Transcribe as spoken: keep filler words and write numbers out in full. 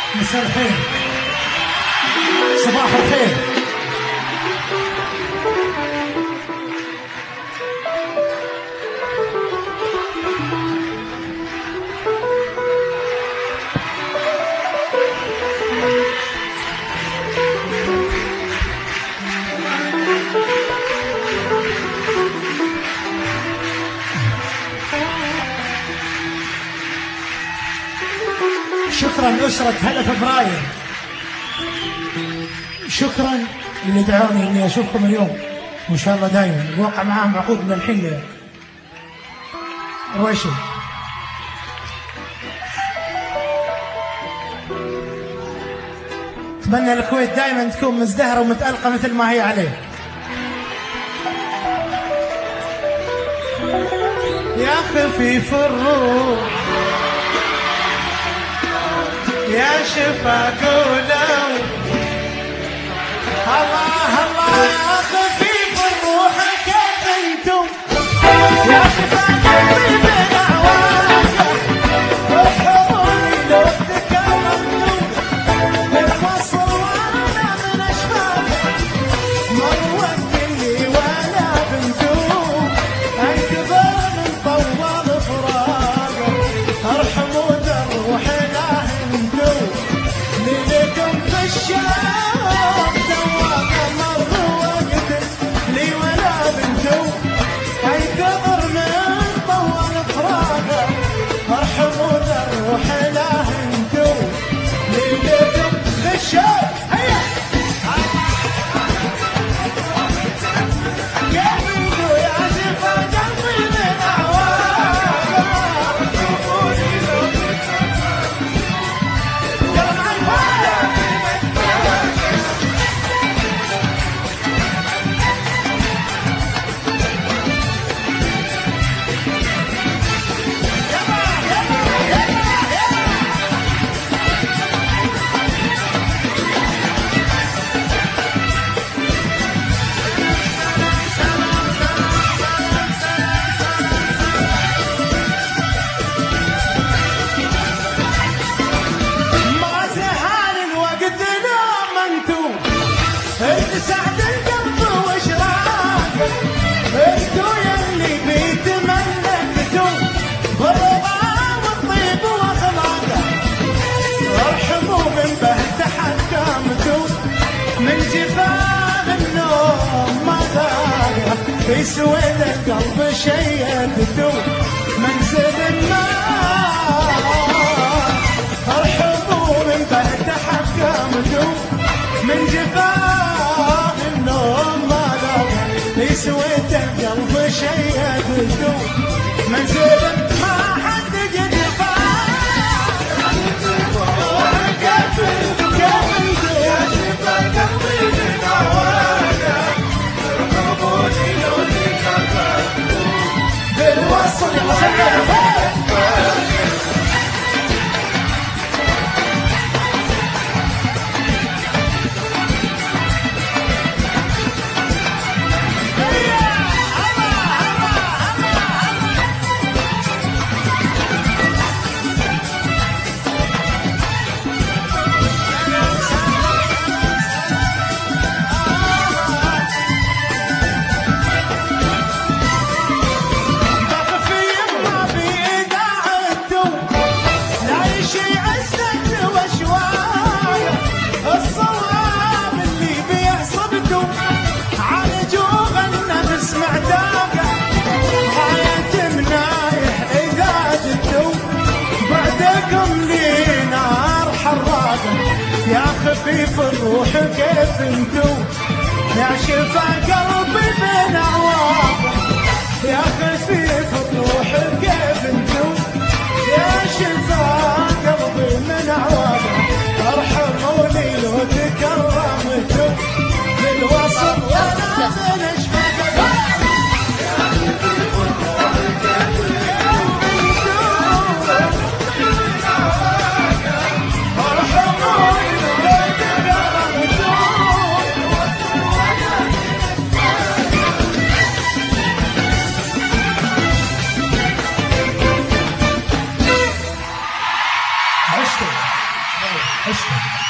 مساء الخير، صباح الخير. شكرا أسرة هلا فبراير، شكرا اللي دعوني اني اشوفكم اليوم، وان شاء الله دائما الواقع معاهم عقود من الحين رويشي. اتمنى الكويت دائما تكون مزدهره ومتالقه مثل ما هي عليه. يا خفيف الروح يا شفا قولوا الله الله، يا خفيف الروح كيف انتم يا شفا قلبي من اعواقه، اصحوني لو تكلمتم بالفصل وانا من اشفاقه، ما وكلني ولا بنتم انتظر من طول فراقه، ارحموا دروح اله انتم ليلكم بالشام دواق مر وقت لي ولا بنتم انتظر من طول فراقه، ارحموا دروح اله انتم ليلكم بالشام. هيا كيف انتم يا شفا قلبي من اعواقه، ارحموني لو سعد القلب واشراقه، انتو يلي بيتملكتوا بالرضا والطيب واخلاقه، ارحموا من بهت حكامتوا من جفاف النوم ما ذاقه، في سويد القلب شيدتوا منزل النار، ارحموا من بهت حكامتوا من جفاف النوم ما ذاقه، في سويت القلب شيدته منزل ما حد قد فاق، كيف كيف يا شفا قلبي من عواقه، ارحموني لو تكلمتم بالوصل يا خفيف الروح كيف انتو يا شفا قلبي من اعواقه، يا خفيف الروح كيف انتو يا شفا قلبي من اعواقه، ارحموني لو تكرمتوا بالوصل وانا من اشفاقه، يا خفيف الروح كيف اشهد